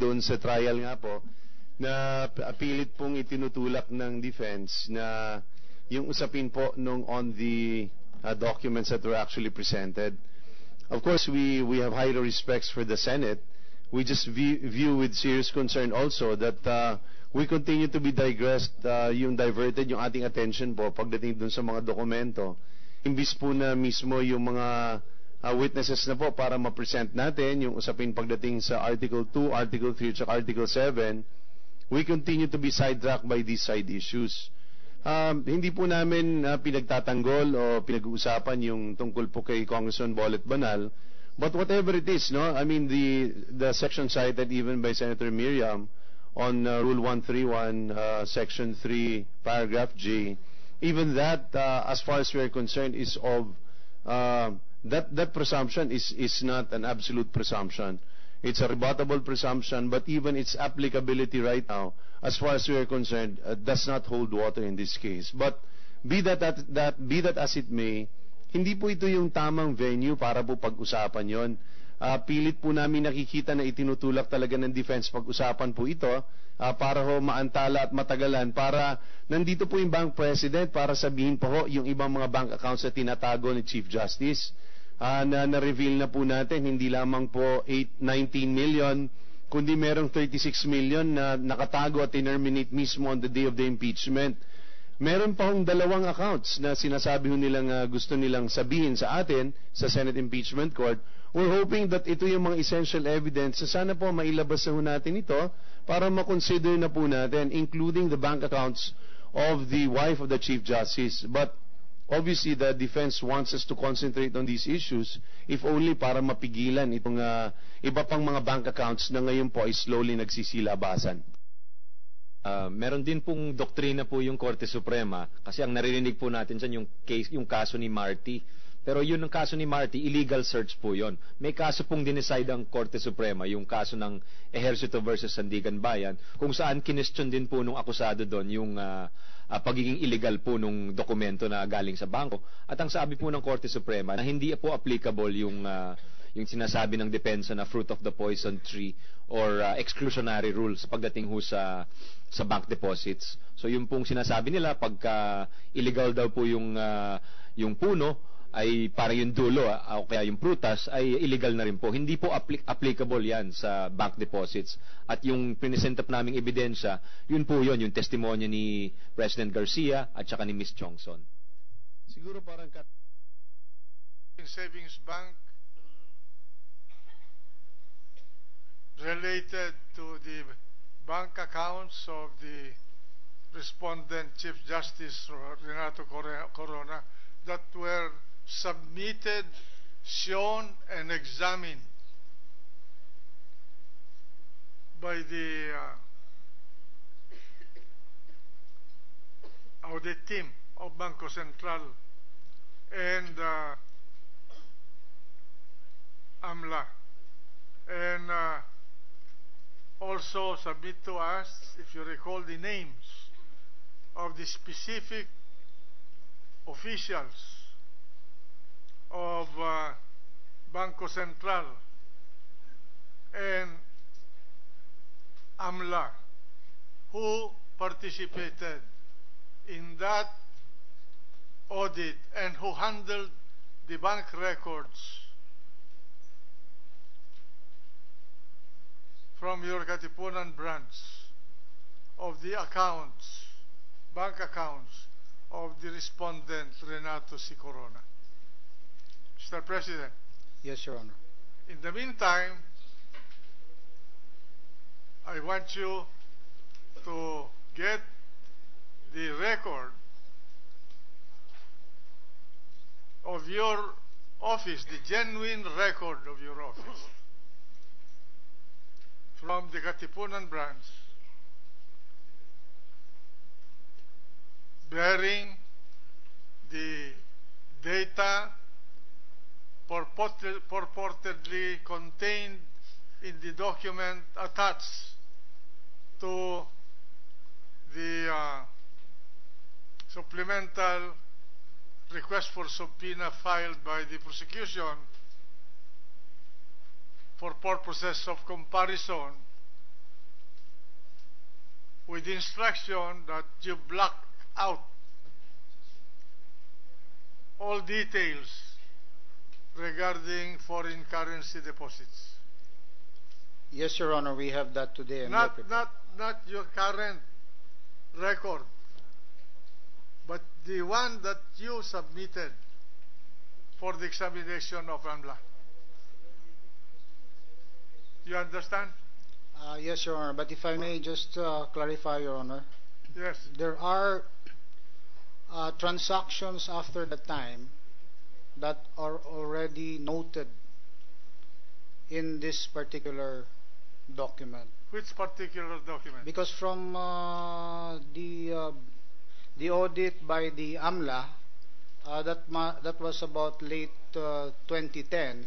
doon sa trial nga po, na pilit pong itinutulak ng defense na yung usapin po nung on the documents that were actually presented. Of course, we have higher respects for the Senate. We just view with serious concern also that we continue to be diverted yung ating attention po pagdating dun sa mga dokumento. Imbis po na mismo yung mga witnesses na po para ma-present natin yung usapin pagdating sa Article 2, Article 3, at Article 7, we continue to be sidetracked by these side issues. Hindi po namin pinagtatanggol o pinag-uusapan yung tungkol po kay Congressman Bolet Banal, but whatever it is, no? I mean, the section cited even by Senator Miriam on Rule 131, Section 3, Paragraph G, even that, as far as we are concerned, is of that presumption is not an absolute presumption. It's a rebuttable presumption, but even its applicability right now, as far as we are concerned, does not hold water in this case. But be that as it may, hindi po ito yung tamang venue para po pag-usapan yon. Pilit po namin nakikita na itinutulak talaga ng defense pag-usapan po ito para ho maantala at matagalan, para nandito po yung bank president para sabihin po ho yung ibang mga bank accounts na tinatago ni Chief Justice. Na-reveal na po natin, hindi lamang po 19 million, kundi merong 36 million na nakatago at terminate mismo on the day of the impeachment. Meron pa hong dalawang accounts na sinasabi ho nilang gusto nilang sabihin sa atin sa Senate Impeachment Court. We're hoping that ito yung mga essential evidence na sana po mailabas na ho natin ito para makonsider na po natin, including the bank accounts of the wife of the Chief Justice. But obviously, the defense wants us to concentrate on these issues, if only para mapigilan itong iba pang mga bank accounts na ngayon po ay slowly nagsisilabasan. Meron din pong doktrina po yung Korte Suprema, kasi ang naririnig po natin dyan yung kaso ni Marty. Pero yun ang kaso ni Marty, illegal search po yon. May kaso pong dineside ang Korte Suprema, yung kaso ng Ejercito versus Sandigan Bayan, kung saan kinestyon din po nung akusado doon yung pagiging illegal po nung dokumento na galing sa bangko. At ang sabi po ng Korte Suprema na hindi po applicable yung sinasabi ng depensa na fruit of the poison tree or exclusionary rules pagdating ho sa bank deposits. So yung pong sinasabi nila, pagka illegal daw po yung puno, ay parang yung dulo o kaya yung prutas ay illegal na rin po. Hindi po applicable yan sa bank deposits. At yung present up naming ebidensya, yun po yun, yung testimonya ni President Garcia at saka ni Ms. Chongson. Siguro parang savings bank related to the bank accounts of the respondent Chief Justice Renato Corona that were submitted, shown, and examined by the audit team of Bangko Sentral and AMLA, and also submit to us, if you recall, the names of the specific officials of Bangko Sentral and AMLA who participated in that audit and who handled the bank records from your Katipunan branch of the accounts, bank accounts of the respondent Renato C. Corona. Mr. President. Yes, Your Honor. In the meantime, I want you to get the record of your office, the genuine record of your office from the Katipunan branch, bearing the data purportedly contained in the document attached to the supplemental request for subpoena filed by the prosecution for purposes of comparison with instruction that you block out all details regarding foreign currency deposits. Yes, Your Honor, we have that today. and we are Not, prepared. not your current record, but the one that you submitted for the examination of AMLA. You understand? Yes, Your Honor, but if I may just clarify, Your Honor, Yes. there are transactions after the time that are already noted in this particular document. Which particular document? Because from the audit by the AMLA, that was about late 2010.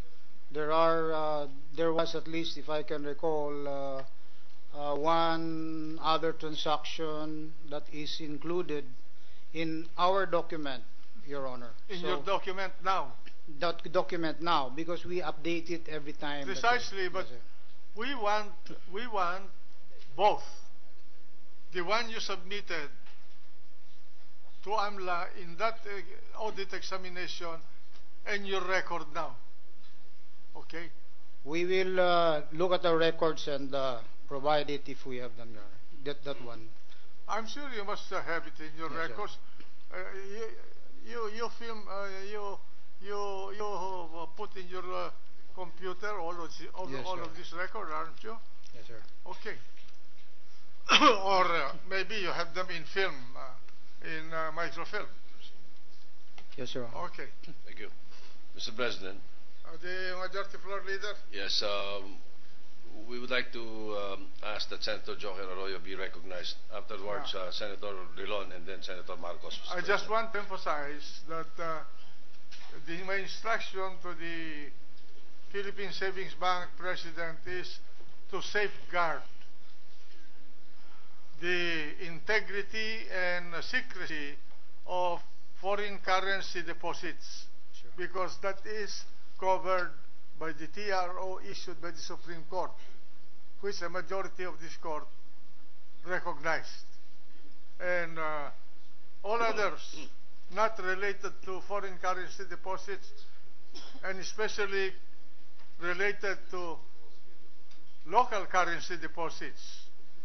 There was, at least if I can recall, one other transaction that is included in our document, Your Honor. In So your document now. that document now, because we update it every time. that Precisely, but yes, sir. we want both. The one you submitted to AMLA in that audit examination and your record now. Okay? We will look at our records and provide it if we have them, Your Honor. That one. I'm sure you must have it in your Yes, sir. records. You film you put in your computer Yes, all sir. of this record, aren't you? Yes, sir. Okay. Or maybe you have them in film, in microfilm. Yes, Your Honor. Okay. Thank you. Mr. President, The majority floor leader. yes, we would like to ask that Senator Joker Arroyo be recognized. Afterwards, Senator Rilon and then Senator Marcos. Mr. I just President. want to emphasize that my instruction to the Philippine Savings Bank President is to safeguard the integrity and secrecy of foreign currency deposits, Sure. because that is covered by the TRO issued by the Supreme Court, which a majority of this court recognized. And all others not related to foreign currency deposits, and especially related to local currency deposits,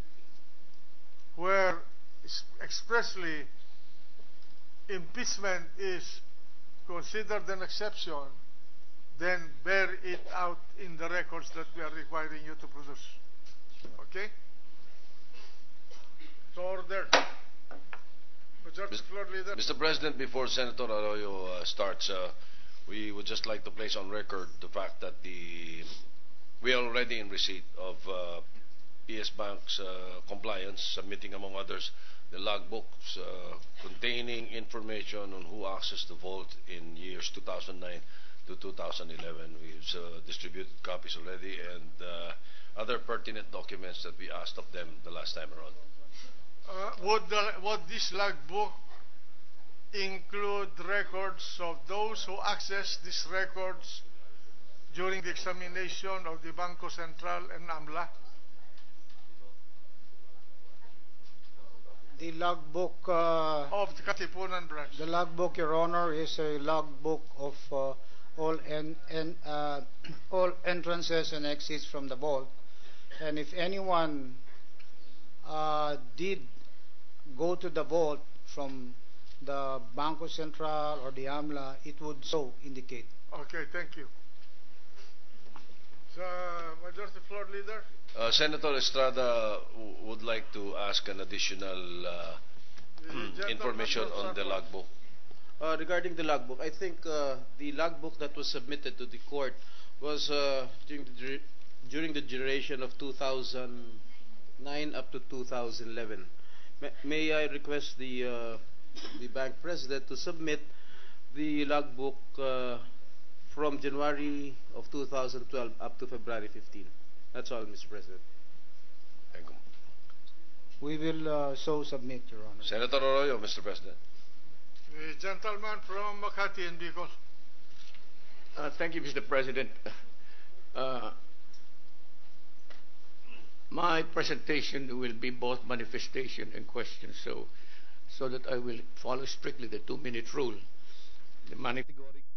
where expressly impeachment is considered an exception, then bear it out in the records that we are requiring you to produce. Okay? So order. Majority floor leader. Mr. President, before Senator Arroyo starts, we would just like to place on record the fact that we are already in receipt of PS Bank's compliance, submitting among others the logbooks containing information on who accessed the vault in years 2009 to 2011. We've distributed copies already, and other pertinent documents that we asked of them the last time around. Would this logbook include records of those who accessed these records during the examination of the Bangko Sentral and AMLA? The logbook, Of the Katipunan branch. the logbook, Your Honor, is a logbook of all entrances and exits from the vault. And if anyone did go to the vault from the Bangko Sentral or the AMLA, it would so indicate. Okay, thank you. So, Majority Floor Leader. Senator Estrada would like to ask an additional Gentleman information from on the Samar. logbook. Regarding the logbook, I think the logbook that was submitted to the court was during the duration of 2009 up to 2011. May I request the bank president to submit the logbook from January of 2012 up to February 15. That's all, Mr. President. Thank you. We will so submit, Your Honor. Senator Arroyo, Mr. President. The gentleman from Makati and Bicol. Thank you, Mr. President. My presentation will be both manifestation and question, so that I will follow strictly the 2-minute rule. The